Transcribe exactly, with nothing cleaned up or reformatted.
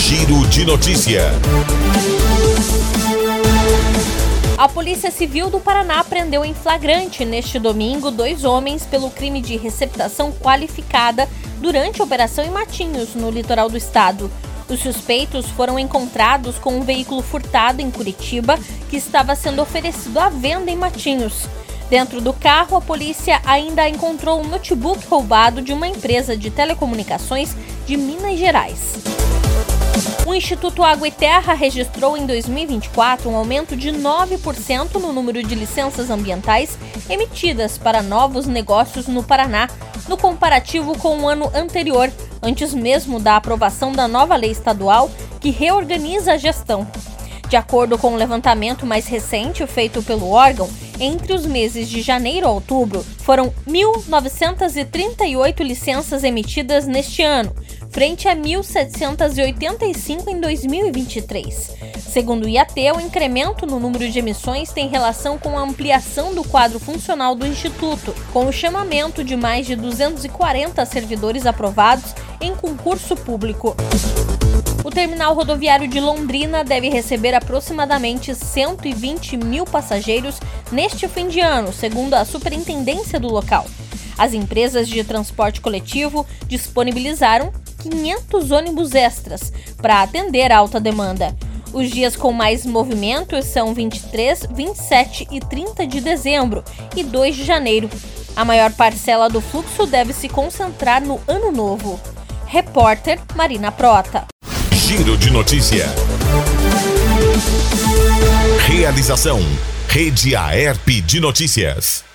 Giro de Notícia. A Polícia Civil do Paraná prendeu em flagrante neste domingo dois homens pelo crime de receptação qualificada durante a operação em Matinhos, no litoral do estado. Os suspeitos foram encontrados com um veículo furtado em Curitiba que estava sendo oferecido à venda em Matinhos. Dentro do carro, a polícia ainda encontrou um notebook roubado de uma empresa de telecomunicações de Minas Gerais. O Instituto Água e Terra registrou em dois mil e vinte e quatro um aumento de nove por cento no número de licenças ambientais emitidas para novos negócios no Paraná, no comparativo com o ano anterior, antes mesmo da aprovação da nova lei estadual que reorganiza a gestão. De acordo com o levantamento mais recente feito pelo órgão, entre os meses de janeiro a outubro, foram mil novecentas e trinta e oito licenças emitidas neste ano, frente a mil setecentas e oitenta e cinco em dois mil e vinte e três. Segundo o I A T, o incremento no número de emissões tem relação com a ampliação do quadro funcional do Instituto, com o chamamento de mais de duzentos e quarenta servidores aprovados em concurso público. O terminal rodoviário de Londrina deve receber aproximadamente cento e vinte mil passageiros neste fim de ano, segundo a superintendência do local. As empresas de transporte coletivo disponibilizaram quinhentos ônibus extras para atender a alta demanda. Os dias com mais movimentos são vinte e três, vinte e sete e trinta de dezembro e dois de janeiro. A maior parcela do fluxo deve se concentrar no Ano Novo. Repórter Marina Prota. Giro de Notícia. Realização: Rede Aerp de Notícias.